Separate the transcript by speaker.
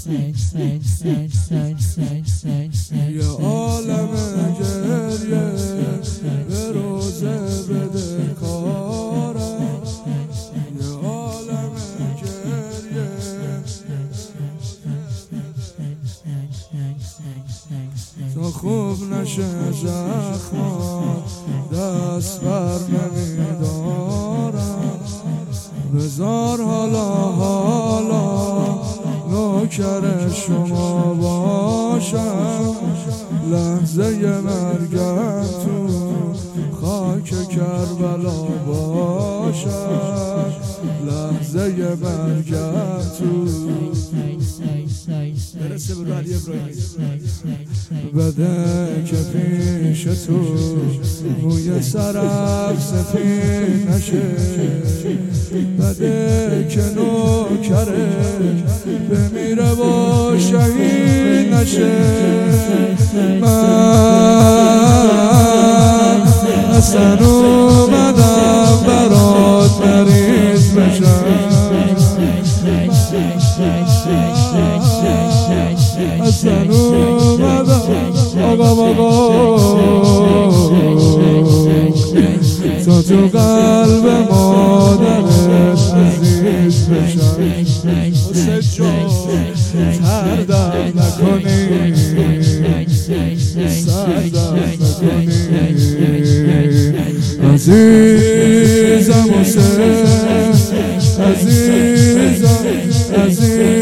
Speaker 1: یه عالم گریه به روزه بده کارم، یه عالم گریه تا خوب نشه زخمات دست بر نمیدارم. بذار حالا نوکر شما باشم، لحظه مرگم تو خاک کربلا باشم، لحظه مرگم تو برسه به علی ابراهیمی. بده که پیش تو موی سرم سفید نشه، بده که نوکره بمیره و شهید نشه. من اصلا اومدم برات مریض بشم، اصلا اومدم آقا تا تو قلب مادرت عزیز بشم. حسین جان سردم نکنی، سردم نکنی عزیزم حسین، عزیزم عزیزم